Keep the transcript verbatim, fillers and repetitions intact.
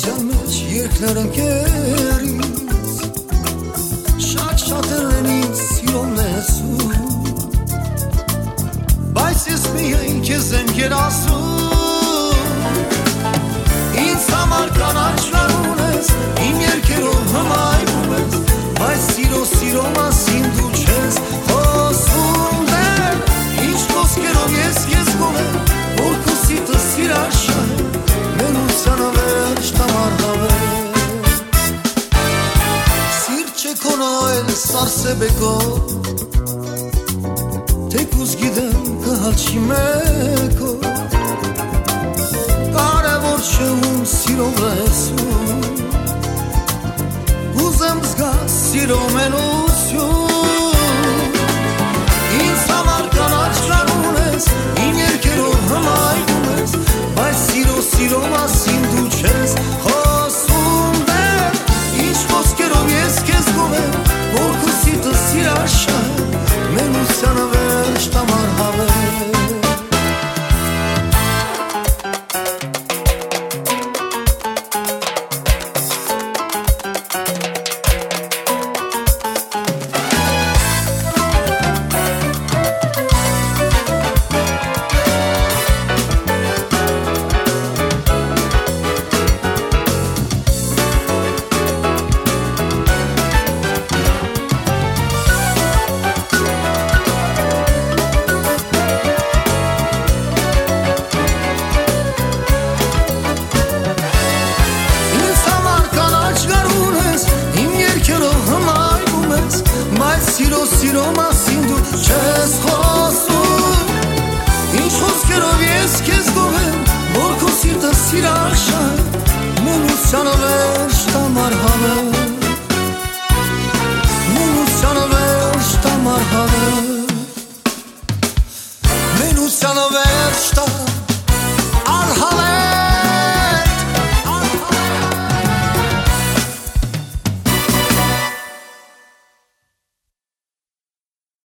Սիրողության մեջ երկներ ընկերից Շատ-շատերն են ինձ սիրում նեսում Բայց ես միայն քեզ եմ երազում Ինձ համար կանաչներ ունես Իմ երկերով հմայվում ես Բայց սիրո սիրո մասին դու չես խոսում դեր Ինչ խոսքերով ես քեզ գոհ Որ քո սիրտը սիրար շահ Մենությանը վերջ տամարդավեր Սիրտ չէ քոնը այլ սարսեբեկով Թեկուզ գիտեմ կհաչի մեկով Կարևոր չէ ում սիրով լեսում Ուզեմ զգաս սիրո մենություն Ինձ համար կանաչներ ունես Իմ երկերով հմայվում ես Բայց սիրո սիրո մասին դու չես խոսում դեր Ինչ խոսքերով ես քեզ գոհ եմ Որ քո սիրտը սիրար շահ Մենությանը վերջ տամար հավեր Սիրո սիրո մասին դու չես խոսում Ինչ խոսքերով ես քեզ գոհ եմ Որ քո սիրտը սիրար շահ Մենությանը վերջ տամար հավեր